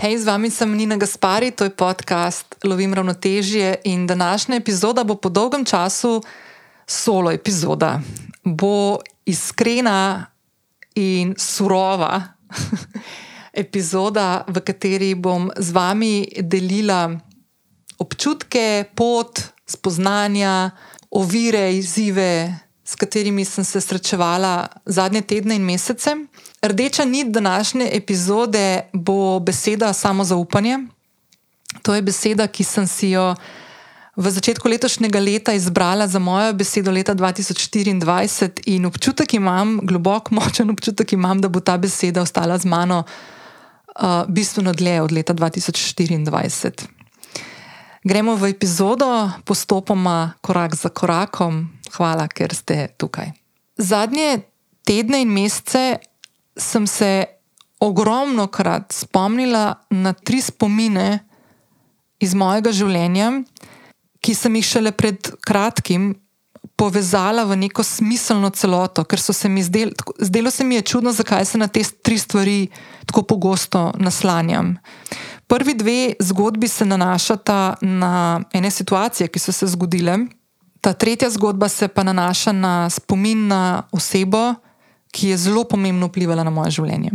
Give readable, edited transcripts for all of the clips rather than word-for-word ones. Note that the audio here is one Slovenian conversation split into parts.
Hej, z vami sem Nina Gaspari, to je podcast Lovim ravnotežje in današnja epizoda bo po dolgem času solo epizoda. Bo iskrena in surova epizoda, v kateri bom z vami delila občutke, pot, spoznanja, ovire, izzive, s katerimi sem se srečevala zadnje tedne in mesece. Rdeča nit današnje epizode bo beseda samozaupanje. To je beseda, ki sem si jo v začetku letošnjega leta izbrala za mojo besedo leta 2024 in občutek imam, globok, močen občutek imam, da bo ta beseda ostala z mano bistveno dlje od leta 2024. Gremo v epizodo postopoma, korak za korakom. Hvala, ker ste tukaj. Zadnje tedne in mesece sem se ogromnokrat spomnila na 3 spomine iz mojega življenja, ki sem jih šele pred kratkim povezala v neko smiselno celoto, ker zdelo se mi je čudno, zakaj se na te 3 stvari tako pogosto naslanjam. Prvi 2 zgodbi se nanašata na ene situacije, ki so se zgodile. Ta 3. zgodba se pa nanaša na spomin na osebo, ki je zelo pomembno vplivala na moje življenje.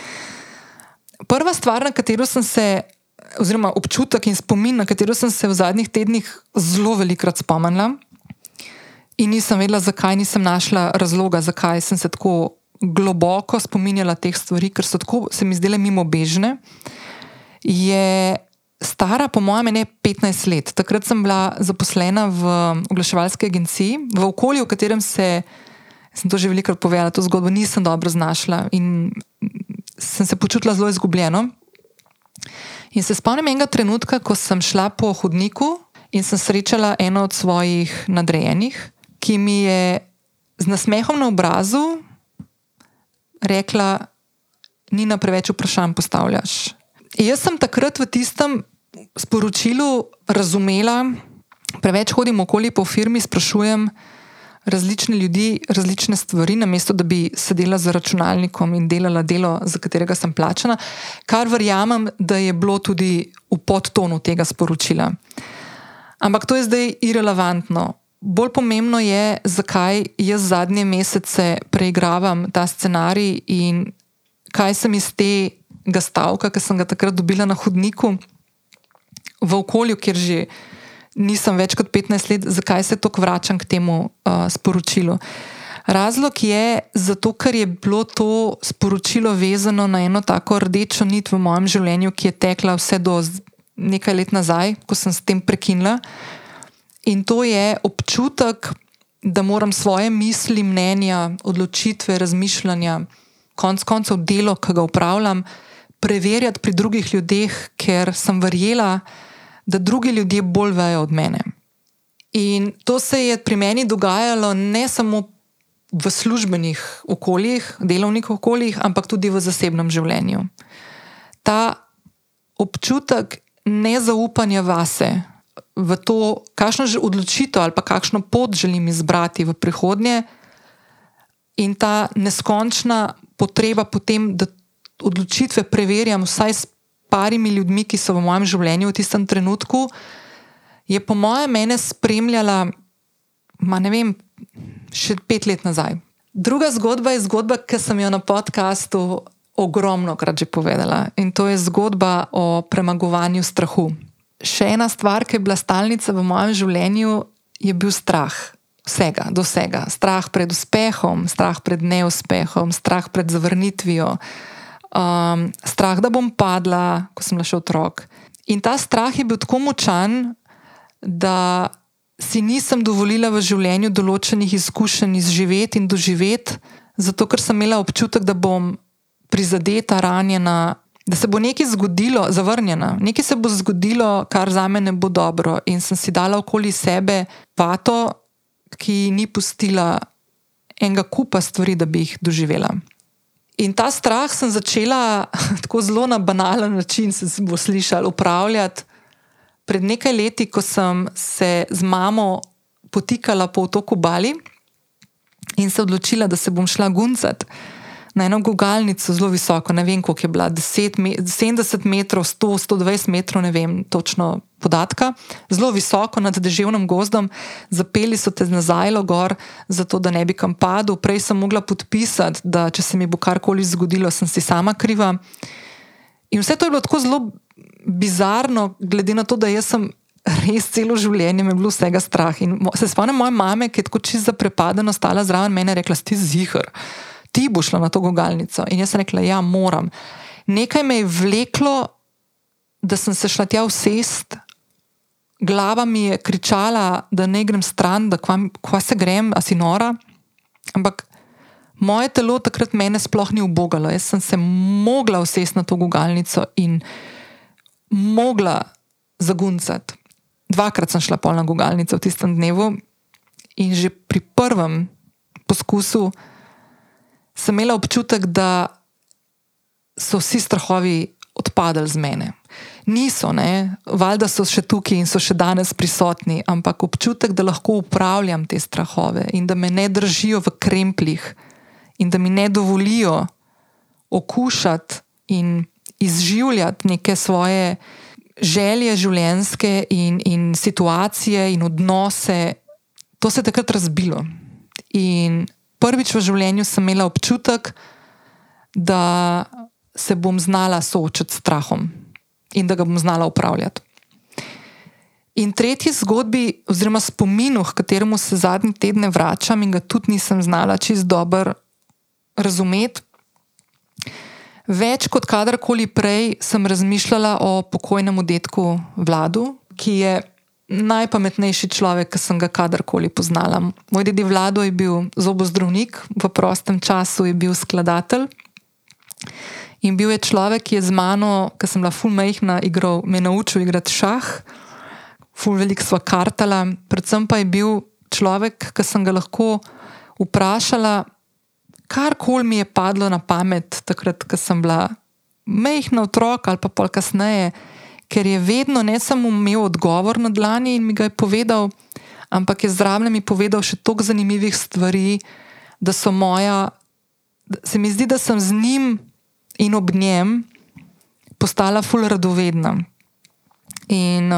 Prva stvar, na katero sem se, oziroma občutek in spomin, na katero sem se v zadnjih tednih zelo velikokrat spomnila in nisem vedela, zakaj, nisem našla razloga, zakaj sem se tako globoko spominjala teh stvari, ker so tako, se mi zdele mimobežne, je stara po mojem 15 let. Takrat sem bila zaposlena v oglaševalski agenciji, v okolju, v katerem sem to že velikokrat povedala, to zgodbo nisem dobro znašla in sem se počutila zelo izgubljeno. In se spomnim enega trenutka, ko sem šla po hodniku in sem srečala eno od svojih nadrejenih, ki mi je z nasmehom na obrazu rekla: Nina, preveč vprašanj postavljaš. In jaz sem takrat v tistem sporočilu razumela, preveč hodim okoli po firmi, sprašujem različne ljudi, različne stvari, namesto da bi sedela za računalnikom in delala delo, za katerega sem plačana, kar verjamem, da je bilo tudi v podtonu tega sporočila. Ampak to je zdaj irelevantno. Bolj pomembno je, zakaj jaz zadnje mesece preigravam ta scenarij in kaj sem iz tega stavka, ki sem ga takrat dobila na hodniku, v okolju, kjer že nisem več kot 15 let, zakaj se toliko vračam k temu sporočilu. Razlog je zato, ker je bilo to sporočilo vezano na eno tako rdečo nit v mojem življenju, ki je tekla vse do nekaj let nazaj, ko sem s tem prekinila. In to je občutek, da moram svoje misli, mnenja, odločitve, razmišljanja, konec koncev delo, ki ga upravljam, preverjati pri drugih ljudeh, ker sem verjela, da drugi ljudje bolj vejo od mene. In to se je pri meni dogajalo ne samo v službenih okoljih, delovnih okoljih, ampak tudi v zasebnem življenju. Ta občutek nezaupanja vase, v to, kakšno odločitev ali pa kakšno pot želim izbrati v prihodnje, in ta neskončna potreba potem, da odločitve preverjam vsaj s parimi ljudmi, ki so v mojem življenju v tistem trenutku, je po mojem mene spremljala, še 5 let nazaj. Druga zgodba je zgodba, ki sem jo na podcastu ogromnokrat že povedala, in to je zgodba o premagovanju strahu. Še ena stvar, ki je bila stalnica v mojem življenju, je bil strah. Vsega, do vsega. Strah pred uspehom, strah pred neuspehom, strah pred zavrnitvijo, strah, da bom padla, ko sem bila še otrok. In ta strah je bil tako močan, da si nisem dovolila v življenju določenih izkušenj izživeti in doživeti, zato ker sem imela občutek, da bom prizadeta, ranjena, da se bo nekaj zgodilo, zavrnjena. Nekaj se bo zgodilo, kar zame ne bo dobro. In sem si dala okoli sebe vato, ki ni pustila enega kupa stvari, da bi jih doživela. In ta strah sem začela tako zelo na banalen način, se bo slišal, upravljati pred nekaj leti, ko sem se z mamo potikala po otoku Bali in se odločila, da se bom šla guncat na eno gugalnico zelo visoko, ne vem, koliko je bila, 70 metrov, 100, 120 metrov, ne vem točno podatka, zelo visoko nad deževnim gozdom, zapeli so te na zajlo gor, zato da ne bi kam padel. Prej sem mogla podpisati, da če se mi bo karkoli zgodilo, sem si sama kriva. In vse to je bilo tako zelo bizarno, glede na to, da jaz sem res celo življenje me je bilo vsega strah. In se spomnim moje mame, ki je tako čisto zaprepadeno stala zraven mene, rekla, ti ziher, ti boš šla na to gugalnico. In jaz sem rekla, ja, moram. Nekaj me je vleklo, da sem se šla tja usest, glava mi je kričala, da ne grem stran, da kva se grem, a si nora. Ampak moje telo takrat mene sploh ni ubogalo. Jaz sem se mogla usest na to gugalnico in mogla zaguncati. 2-krat sem šla pol na gugalnico v tistem dnevu in že pri prvem poskusu sem imela občutek, da so vsi strahovi odpadali z mene. Niso, ne, valjda so še tukaj in so še danes prisotni, ampak občutek, da lahko upravljam te strahove in da me ne držijo v krempljih in da mi ne dovolijo okušati in izživljati neke svoje želje življenjske in situacije in odnose, to se je takrat razbilo. In prvič v življenju sem imela občutek, da se bom znala soočiti s strahom in da ga bom znala upravljati. In tretji zgodbi, oziroma spominu, h kateremu se zadnje tedne vračam in ga tudi nisem znala čisto dobro razumeti, več kot kadarkoli prej sem razmišljala o pokojnem dedku Vladu, ki je najpametnejši človek, ki sem ga kadarkoli poznala. Moj dedi Vlado je bil zobozdravnik, v prostem času je bil skladatelj in bil je človek, ki je z mano, ko sem bila ful majhna, me je naučil igrati šah, ful veliko sva kartala, predvsem pa je bil človek, ki sem ga lahko vprašala, karkoli mi je padlo na pamet takrat, ko sem bila majhna otrok ali pa pol kasneje, ker je vedno ne samo imel odgovor na dlani in mi ga je povedal, ampak je zraven mi povedal še toliko zanimivih stvari, da so se mi zdi, da sem z njim in ob njem postala ful radovedna. In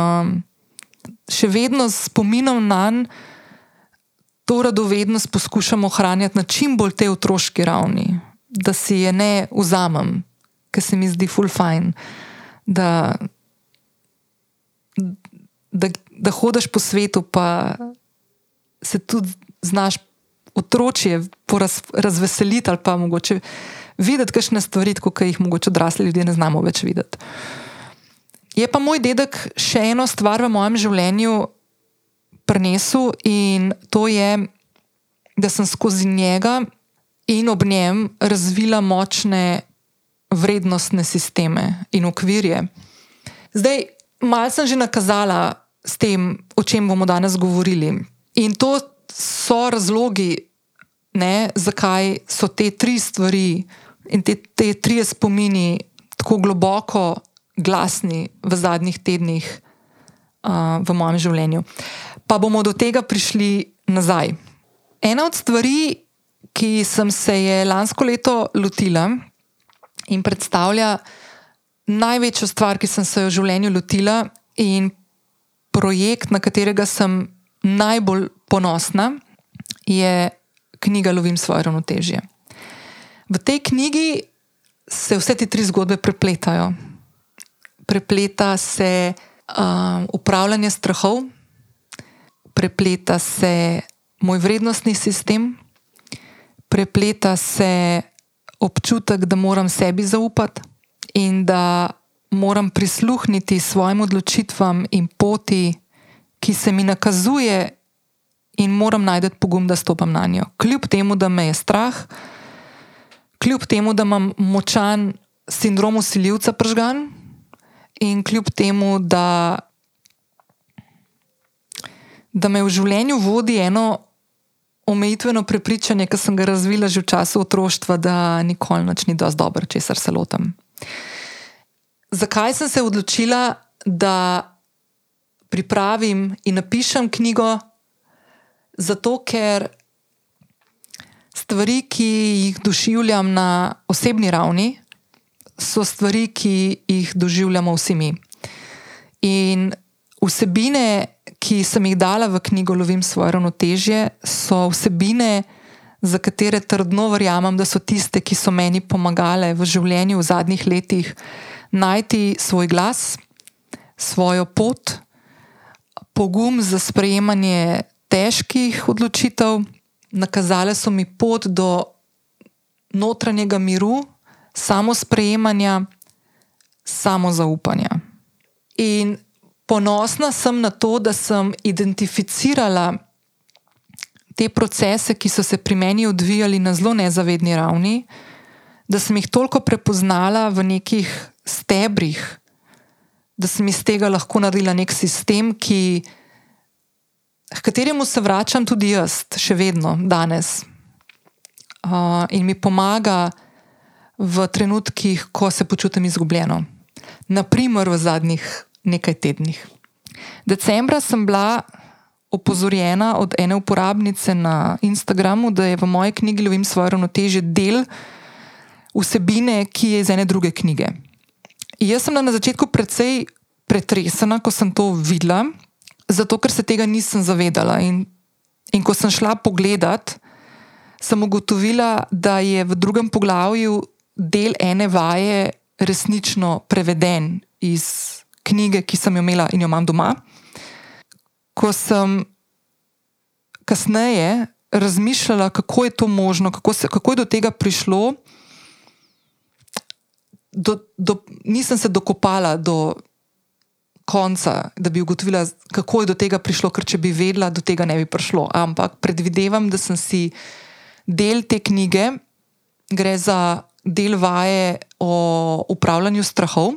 še vedno s spominom nanj to radovednost poskušam ohranjati na čim bolj tej otroški ravni, da si je ne vzamem, ker se mi zdi ful fajn, da hodiš po svetu, pa se tudi znaš otročje razveseliti ali pa mogoče videti kakšne stvari, kot jih mogoče odrasli ljudje ne znamo več videti. Je pa moj dedek še eno stvar v mojem življenju prinesel in to je, da sem skozi njega in ob njem razvila močne vrednostne sisteme in okvirje. Zdaj, malo sem že nakazala s tem, o čem bomo danes govorili. In to so razlogi, ne, zakaj so te 3 stvari in te 3 spomini tako globoko glasni v zadnjih tednih v mojem življenju. Pa bomo do tega prišli nazaj. Ena od stvari, ki sem se je lansko leto lotila in predstavlja največjo stvar, ki sem se jo v življenju lotila in projekt, na katerega sem najbolj ponosna, je knjiga Lovim svoje ravnotežje. V tej knjigi se vse te 3 zgodbe prepletajo. Prepleta se upravljanje strahov, prepleta se moj vrednostni sistem, prepleta se občutek, da moram sebi zaupati in da moram prisluhniti svojim odločitvam in poti, ki se mi nakazuje in moram najti pogum, da stopam na njo. Kljub temu, da me je strah, kljub temu, da imam močan sindrom vsiljivca prižgan in kljub temu, da me v življenju vodi eno omejitveno prepričanje, ki sem ga razvila že v času otroštva, da nikoli nič ni dosti dobro, česar se lotam. Zakaj sem se odločila, da pripravim in napišem knjigo? Zato, ker stvari, ki jih doživljam na osebni ravni, so stvari, ki jih doživljamo vsi mi. In vsebine, ki sem jih dala v knjigo Lovim svoje ravnotežje, so vsebine, za katere trdno verjamem, da so tiste, ki so meni pomagale v življenju v zadnjih letih najti svoj glas, svojo pot, pogum za sprejemanje težkih odločitev. Nakazale so mi pot do notranjega miru, samosprejemanja, samozaupanja. In ponosna sem na to, da sem identificirala te procese, ki so se pri meni odvijali na zelo nezavedni ravni, da sem jih toliko prepoznala v nekih stebrih, da sem iz tega lahko naredila nek sistem, k kateremu se vračam tudi jaz, še vedno, danes. In mi pomaga v trenutkih, ko se počutim izgubljeno. Naprimer v zadnjih nekaj tednih. Decembra sem bila opozorjena od ene uporabnice na Instagramu, da je v moji knjigi Lovim svoje ravnotežje del vsebine, ki je iz ene druge knjige. Jaz sem na začetku precej pretresena, ko sem to videla, zato ker se tega nisem zavedala. In ko sem šla pogledat, sem ugotovila, da je v drugem poglavju del ene vaje resnično preveden iz knjige, ki sem jo imela in jo imam doma. Ko sem kasneje razmišljala, kako je to možno, kako je do tega prišlo, nisem se dokopala do konca, da bi ugotovila, kako je do tega prišlo, ker če bi vedela, do tega ne bi prišlo. Ampak predvidevam, da sem si del te knjige, gre za del vaje o upravljanju strahov,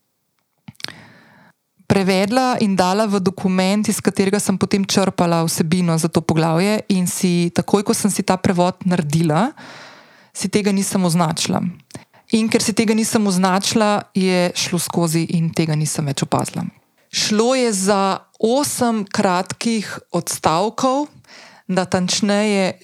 prevedla in dala v dokument, iz katerega sem potem črpala vsebino za to poglavje, in si takoj, ko sem si ta prevod naredila, si tega nisem označila. In ker si tega nisem označila, je šlo skozi in tega nisem več opazila. Šlo je za 8 kratkih odstavkov, natančneje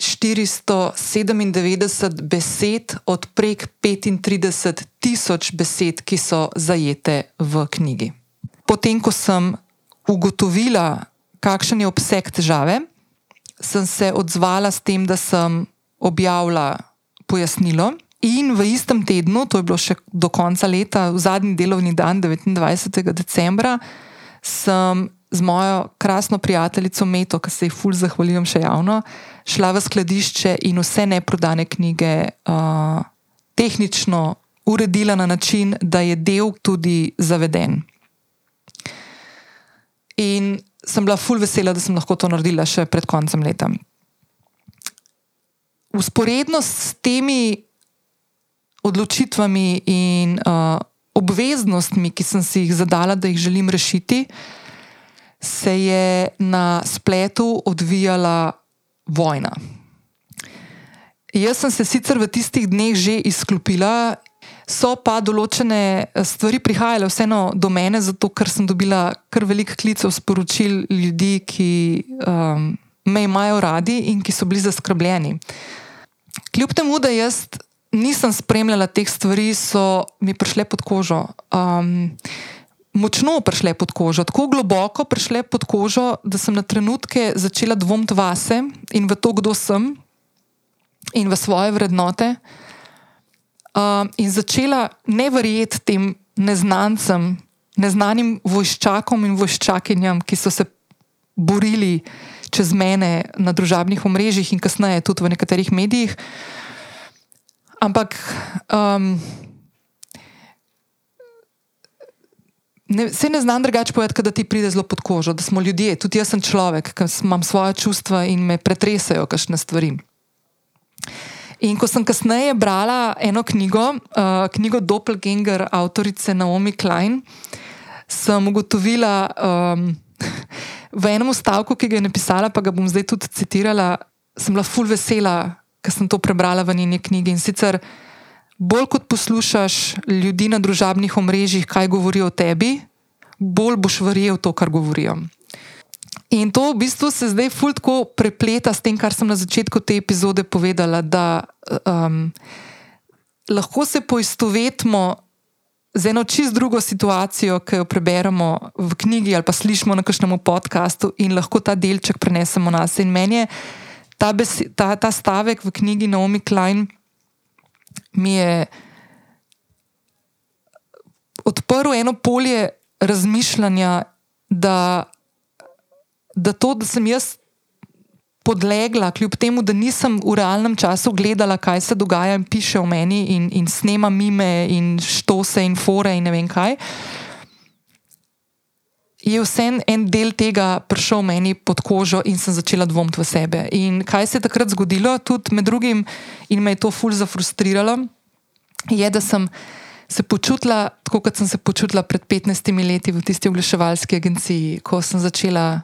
497 besed od prek 35,000 besed, ki so zajete v knjigi. Potem, ko sem ugotovila, kakšen je obseg težave, sem se odzvala s tem, da sem objavila pojasnilo. In v istem tednu, to je bilo še do konca leta, v zadnji delovni dan, 29. decembra, sem z mojo krasno prijateljico Meto, ki se ji ful zahvaljujem še javno, šla v skladišče in vse neprodane knjige tehnično uredila na način, da je del tudi zaveden. In sem bila ful vesela, da sem lahko to naredila še pred koncem leta. Vzporedno s temi odločitvami in obveznostmi, ki sem si jih zadala, da jih želim rešiti, se je na spletu odvijala vojna. Jaz sem se sicer v tistih dneh že izklopila, so pa določene stvari prihajale vseeno do mene, zato ker sem dobila kar veliko klicev, sporočil ljudi, ki me imajo radi in ki so bili zaskrbljeni. Kljub temu, da jaz nisem spremljala teh stvari, so mi prišle pod kožo. Močno prišle pod kožo, tako globoko prišle pod kožo, da sem na trenutke začela dvomiti vase in v to, kdo sem, in v svoje vrednote. In začela ne verjeti tem neznancem, neznanim vojščakom in vojščakinjam, ki so se borili čez mene na družabnih omrežjih in kasneje tudi v nekaterih medijih. Ampak se ne znam drugače povedati, da ti pride zelo pod kožo, da smo ljudje, tudi jaz sem človek, ki imam svoje čustva in me pretresajo kakšne stvari. In ko sem kasneje brala eno knjigo Doppelganger avtorice Naomi Klein, sem ugotovila v enem stavku, ki ga je napisala, pa ga bom zdaj tudi citirala, sem bila ful vesela, ker sem to prebrala v njeni knjigi. In sicer bolj kot poslušaš ljudi na družabnih omrežjih, kaj govorijo o tebi, bolj boš verjel to, kar govorijo. In to v bistvu se zdaj ful tako prepleta s tem, kar sem na začetku te epizode povedala, da lahko se poistovetimo z eno čist drugo situacijo, ki jo preberemo v knjigi ali pa slišimo na kakšnem podcastu in lahko ta delček prenesemo nas. In meni je ta stavek v knjigi Naomi Klein mi je odprl eno polje razmišljanja, da to, da sem jaz podlegla, kljub temu, da nisem v realnem času gledala, kaj se dogaja in piše o meni in snema mime in štose in fore in ne vem kaj, je vsem en del tega prišel meni pod kožo in sem začela dvomiti v sebe. In kaj se je takrat zgodilo, tudi med drugim, in me je to ful zafrustriralo, je, da sem se počutila, tako kot sem se počutila pred 15 leti v tisti oglaševalski agenciji, ko sem začela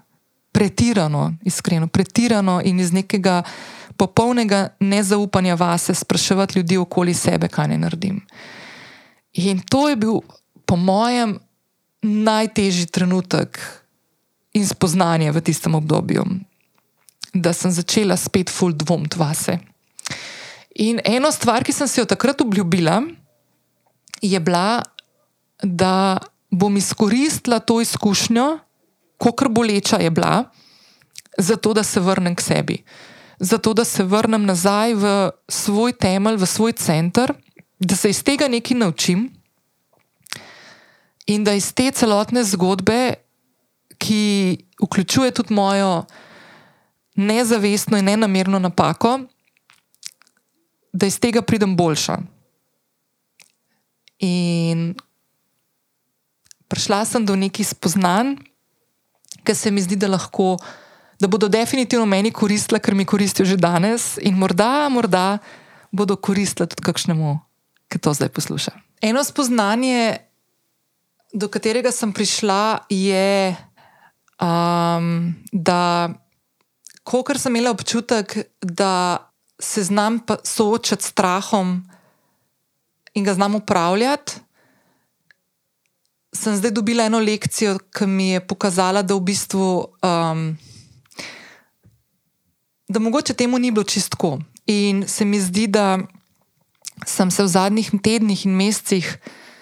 pretirano in iz nekega popolnega nezaupanja vase spraševati ljudi okoli sebe, kaj ne naredim. In to je bil, po mojem, najtežji trenutek in spoznanje v tistem obdobju, da sem začela spet ful dvomiti vase. In eno stvar, ki sem si jo takrat obljubila, je bila, da bom izkoristila to izkušnjo, kolikor boleča je bila, zato da se vrnem k sebi. Zato da se vrnem nazaj v svoj temelj, v svoj center, da se iz tega nekaj naučim in da iz te celotne zgodbe, ki vključuje tudi mojo nezavestno in nenamerno napako, da iz tega pridem boljša. In prišla sem do nekih spoznanj, ker se mi zdi, da bodo definitivno meni koristila, ker mi koristijo že danes in morda bodo koristila tudi kakšnemu, ki to zdaj posluša. Eno spoznanje, do katerega sem prišla, je, da kolikor sem imela občutek, da se znam soočati s strahom in ga znam upravljati, sem zdaj dobila eno lekcijo, ki mi je pokazala, da v bistvu da mogoče temu ni bilo čistko. In se mi zdi, da sem se v zadnjih tednih in mesecih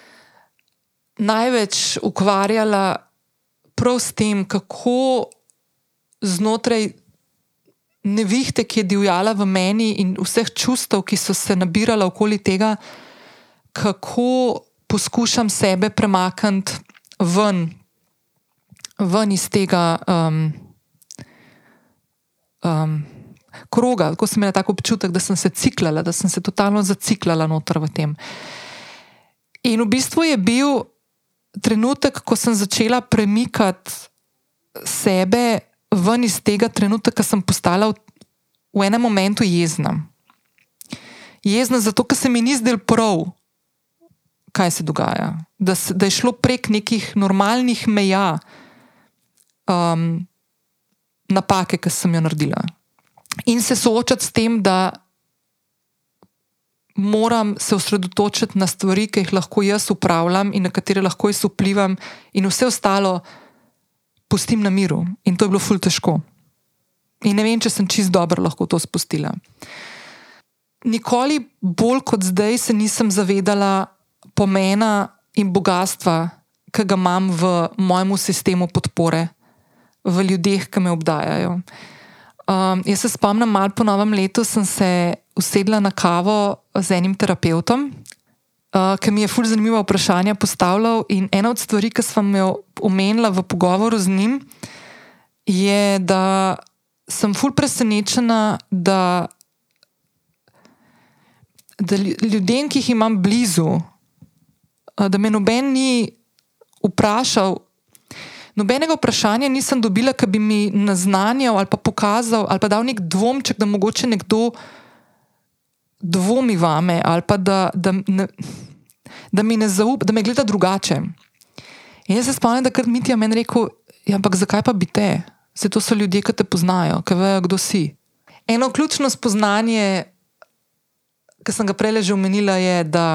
največ ukvarjala prav s tem, kako znotraj nevihte, ki je divjala v meni in vseh čustev, ki so se nabirala okoli tega, kako poskušam sebe premakniti ven iz tega kroga. Tako sem imela tak občutek, da sem se ciklala, da sem se totalno zaciklala noter v tem. In v bistvu je bil trenutek, ko sem začela premikati sebe ven iz tega trenutka, ko sem postala v enem momentu jezna. Jezna zato, ker se mi ni zdel prav, kaj se dogaja. Da je šlo prek nekih normalnih meja napake, ki sem jo naredila. In se soočati s tem, da moram se osredotočiti na stvari, ki jih lahko jaz upravljam in na katere lahko jaz vplivam in vse ostalo pustim na miru. In to je bilo ful težko. In ne vem, če sem čisto dobro lahko to spustila. Nikoli bolj kot zdaj se nisem zavedala pomena in bogatstva, ki ga imam v mojemu sistemu podpore, v ljudeh, ki me obdajajo. Jaz se spomnim, malo po novem letu sem se usedla na kavo z enim terapevtom, ki mi je ful zanimiva vprašanja postavljal, in ena od stvari, ki sem jo omenila v pogovoru z njim, je, da sem ful presenečena, da ljudem, ki jih imam blizu, da me noben ni vprašal, nobenega vprašanja nisem dobila, ki bi mi naznanjal ali pa pokazal ali pa dal nek dvomček, da mogoče nekdo dvomi vame ali pa da mi ne zaupa, da me gleda drugače. In jaz se spomnim, da kar Mitja meni rekel, ja, ampak zakaj pa bi te? Saj to so ljudje, ki te poznajo, ki vejo, kdo si. Eno ključno spoznanje, ki sem ga prej že omenila, je, da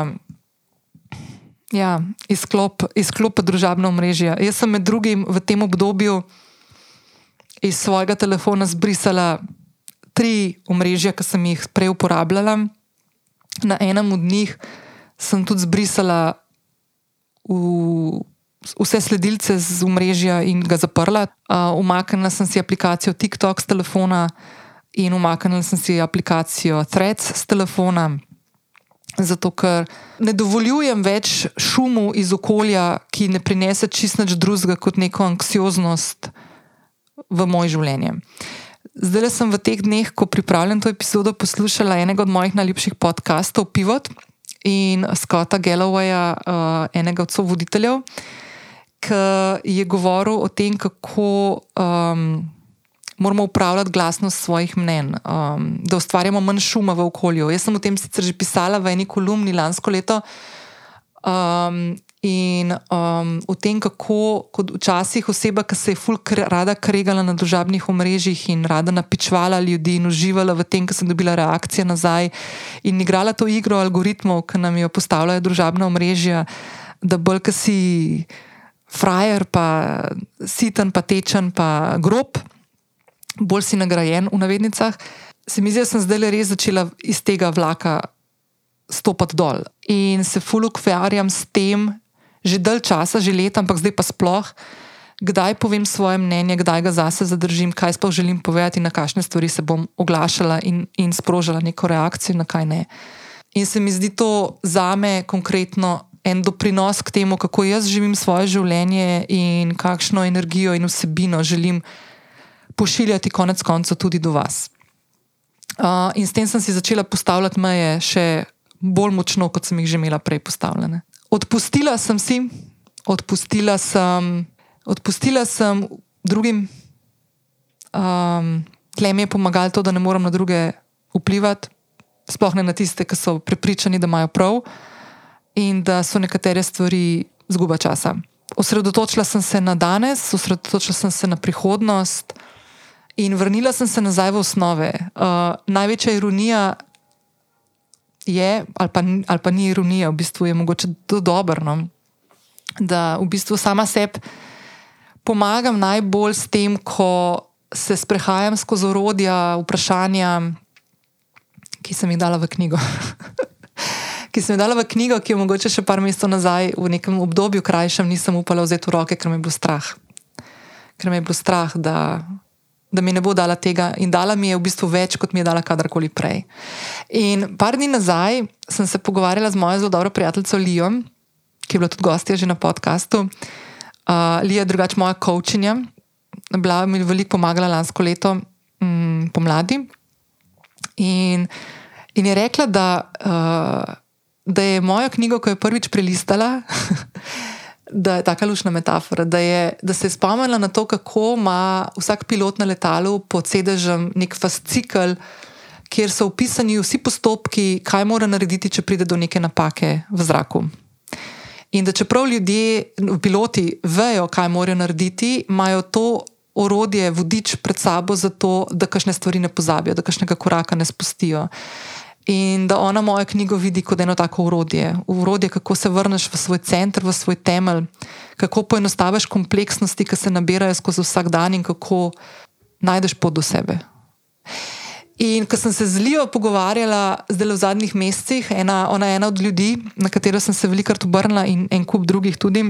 izklop družabna omrežja. Jaz sem med drugim v tem obdobju iz svojega telefona zbrisala 3 omrežja, ki sem jih prej uporabljala. Na enem od njih sem tudi zbrisala vse sledilce z omrežja in ga zaprla. Umaknila sem si aplikacijo TikTok z telefona in umaknila sem si aplikacijo Threads z telefona, zato ker ne dovoljujem več šumu iz okolja, ki ne prinese čisto nič drugega kot neko anksioznost v moje življenje. Zdaj sem v teh dneh, ko pripravljam to epizodo, poslušala enega od mojih najljubših podcastov, Pivot, in Scotta Gallowaya, enega od sovoditeljev, ki je govoril o tem, kako moramo upravljati glasnost svojih mnenj, da ustvarjamo manj šuma v okolju. Jaz sem o tem sicer že pisala v eni kolumni lansko leto, in o tem, kako kot včasih oseba, ki se je rada kregala na družabnih omrežjih in rada napičvala ljudi in uživala v tem, ki sem dobila reakcije nazaj in igrala to igro algoritmov, ki nam jo postavljajo družabna omrežja, da bolj, ki si frajer, pa siten, pa tečen, pa grob, bolj si nagrajen v navednicah, se mi zdi, da sem zdaj res začela iz tega vlaka stopati dol. In se ful ukvarjam s tem, že dalj časa, že leta, ampak zdaj pa sploh, kdaj povem svoje mnenje, kdaj ga zase zadržim, kaj sploh želim povedati in na kakšne stvari se bom oglašala in sprožila neko reakcijo, na kaj ne. In se mi zdi to zame konkretno en doprinos k temu, kako jaz živim svoje življenje in kakšno energijo in vsebino želim pošiljati konec koncev tudi do vas. In s tem sem si začela postavljati meje še bolj močno, kot sem jih že imela prej postavljene. Odpustila sem drugim, tle mi je pomagalo to, da ne moram na druge vplivati, sploh ne na tiste, ki so prepričani, da imajo prav in da so nekatere stvari izguba časa. Osredotočila sem se na danes, osredotočila sem se na prihodnost in vrnila sem se nazaj v osnove. Največja ironija je, ali pa ni ironija, v bistvu je mogoče to dobro, no? Da v bistvu sama sebi pomagam najbolj s tem, ko se sprehajam skozi orodja, vprašanja, ki sem jih dala v knjigo. Ki sem jih dala v knjigo, ki jo mogoče še par mesecev nazaj v nekem obdobju krajšem nisem upala vzeti v roke, ker me je bilo strah. Ker me je bilo strah, da mi ne bo dala tega in dala mi je v bistvu več, kot mi je dala kadarkoli prej. In par dni nazaj sem se pogovarjala z mojo zelo dobro prijateljico Lijo, ki je bila tudi gostja že na podcastu. Lija je drugače moja coachinja, bila mi veliko pomagala lansko leto pomladi in je rekla, da je mojo knjigo, ko je prvič prelistala, da je taka lušna metafora, da se je spomnila na to, kako ima vsak pilot na letalu pod sedežem nek fascikel, kjer so opisani vsi postopki, kaj mora narediti, če pride do neke napake v zraku. In da čeprav ljudje, piloti, vejo, kaj morajo narediti, imajo to orodje, vodič pred sabo za to, da kakšne stvari ne pozabijo, da kakšnega koraka ne spustijo. In da ona mojo knjigo vidi kot eno tako orodje. Orodje, kako se vrneš v svoj center, v svoj temelj, kako poenostaviš kompleksnosti, ki se nabirajo skozi vsak dan in kako najdeš pot do sebe. In ko sem se z Lijo pogovarjala zdaj v zadnjih mesecih, ona je ena od ljudi, na katero sem se velikokrat obrnila in en kup drugih tudi,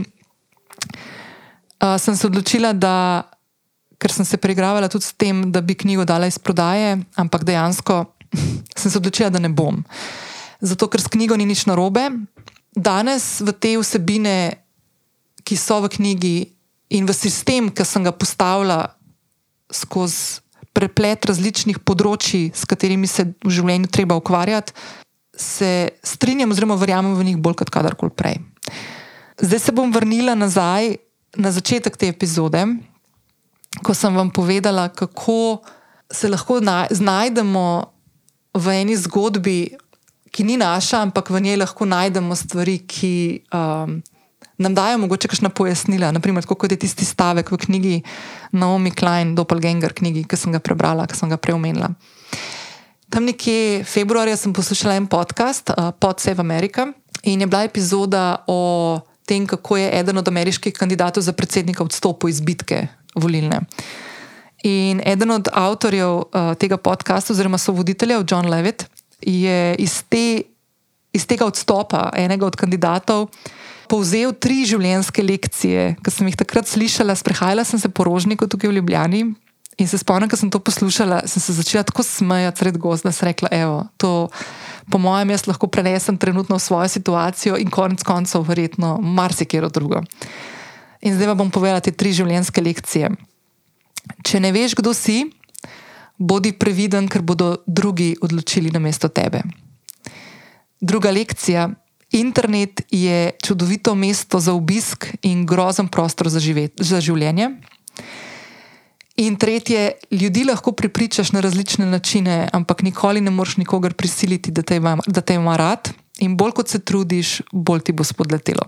sem se odločila, da, ker sem se preigravala tudi s tem, da bi knjigo dala iz prodaje, ampak dejansko sem se odločila, da ne bom. Zato, ker s knjigo ni nič narobe. Danes v te vsebine, ki so v knjigi in v sistem, ki sem ga postavila skozi preplet različnih področji, s katerimi se v življenju treba ukvarjati, se strinjam oziroma verjamem v njih bolj kot kadarkoli prej. Zdaj se bom vrnila nazaj na začetek te epizode, ko sem vam povedala, kako se lahko znajdemo v eni zgodbi, ki ni naša, ampak v njej lahko najdemo stvari, ki nam dajo mogoče kakšna pojasnila. Naprimer, kot je tisti stavek v knjigi Naomi Klein, Doppelganger knjigi, ki sem ga prebrala, ki sem ga preomenila. Tam nekje februarja sem poslušala en podcast, Pod Save America, in je bila epizoda o tem, kako je eden od ameriških kandidatov za predsednika odstopil iz bitke volilne. In eden od avtorjev tega podcasta, oziroma sovoditeljev, John Levitt, je iz tega odstopa enega od kandidatov povzel 3 življenjske lekcije, ki sem jih takrat slišala. Sprehajala sem se po Rožniku tukaj v Ljubljani in se spomnim, ko sem to poslušala, sem se začela tako smejati sred gozda, da sem rekla, evo, to po mojem jaz lahko prenesem trenutno v svojo situacijo in konec koncev verjetno marsikero drugo. In zdaj vam bom povedala te 3 življenjske lekcije. Če ne veš, kdo si, bodi previden, ker bodo drugi odločili namesto tebe. Druga lekcija. Internet je čudovito mesto za obisk in grozen prostor za življenje. In tretje, ljudi lahko prepričaš na različne načine, ampak nikoli ne moreš nikogar prisiliti, da te ima rad, in bolj kot se trudiš, bolj ti bo spodletelo.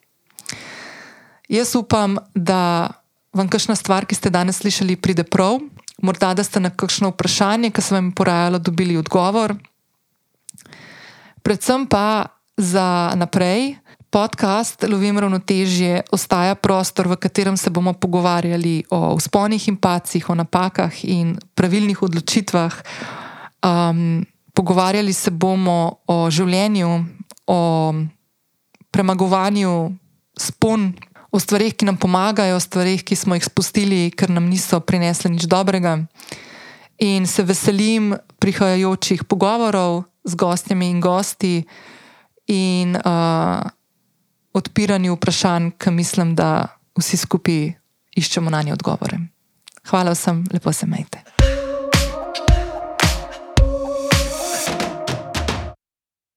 Jaz upam, da vam kakšna stvar, ki ste danes slišali, pride prav, morda da ste na kakšno vprašanje, ki sem vam porajala, dobili odgovor. Predvsem pa za naprej, podcast Lovim ravnotežje ostaja prostor, v katerem se bomo pogovarjali o vzponih in padcih, o napakah in pravilnih odločitvah. Pogovarjali se bomo o življenju, o premagovanju spon, o stvarih, ki nam pomagajo, o stvarih, ki smo jih spustili, ker nam niso prinesli nič dobrega. In se veselim prihajajočih pogovorov z gostjami in gosti in odpiranju vprašanj, ki mislim, da vsi skupaj iščemo na nje odgovore. Hvala vsem, lepo se imejte.